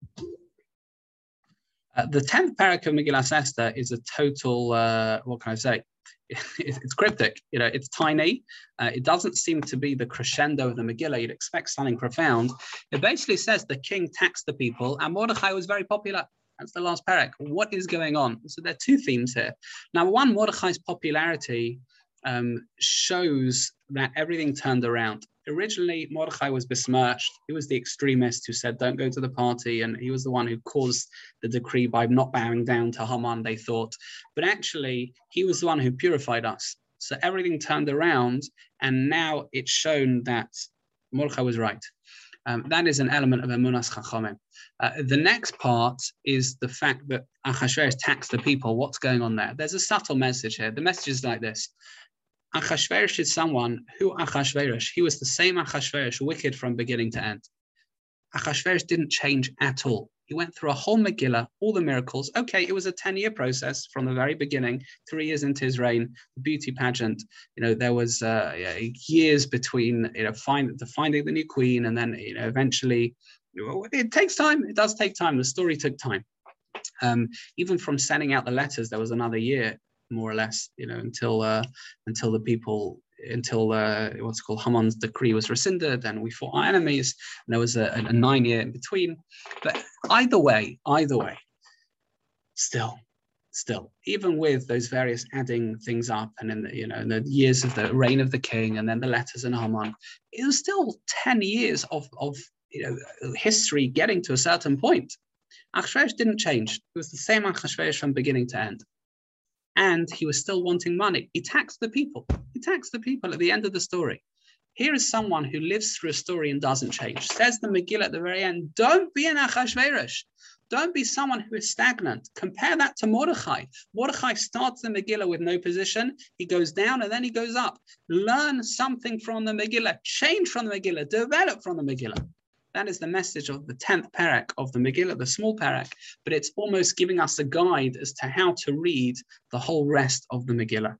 The 10th parak of Megillas Esther is a total, what can I say? It's cryptic, it's tiny. It doesn't seem to be the crescendo of the Megillah. You'd expect something profound. It basically says the king taxed the people and Mordechai was very popular. That's the last parak. What is going on? So there are two themes here. Now, one, Mordechai's popularity shows that everything turned around. Originally, Mordechai was besmirched. He was the extremist who said, don't go to the party. And he was the one who caused the decree by not bowing down to Haman, they thought. But actually, he was the one who purified us. So everything turned around. And now it's shown that Mordechai was right. That is an element of Emunas Chachamim. The next part is the fact that Achashverosh taxed the people. What's going on there? There's a subtle message here. The message is like this. Achashverosh is someone who Achashverosh. He was the same Achashverosh, wicked from beginning to end. Achashverosh didn't change at all. He went through a whole Megillah, all the miracles. Okay, it was a 10-year process from the very beginning, 3 years into his reign, the beauty pageant. There was years between finding the new queen, and then eventually, it takes time. It does take time. The story took time. Even from sending out the letters, there was another year, more or less, until the people, what's called Haman's decree was rescinded, and we fought our enemies, and there was a 9-year in between. But either way, still, even with those various adding things up, and in the years of the reign of the king, and then the letters in Haman, it was still 10 years of history getting to a certain point. Achashverosh didn't change. It was the same Achashverosh from beginning to end. And he was still wanting money. He taxed the people. He taxed the people at the end of the story. Here is someone who lives through a story and doesn't change. Says the Megillah at the very end, don't be an Achashverosh. Don't be someone who is stagnant. Compare that to Mordechai. Mordechai starts the Megillah with no position. He goes down and then he goes up. Learn something from the Megillah. Change from the Megillah. Develop from the Megillah. That is the message of the 10th parak of the Megillah, the small parak, but it's almost giving us a guide as to how to read the whole rest of the Megillah.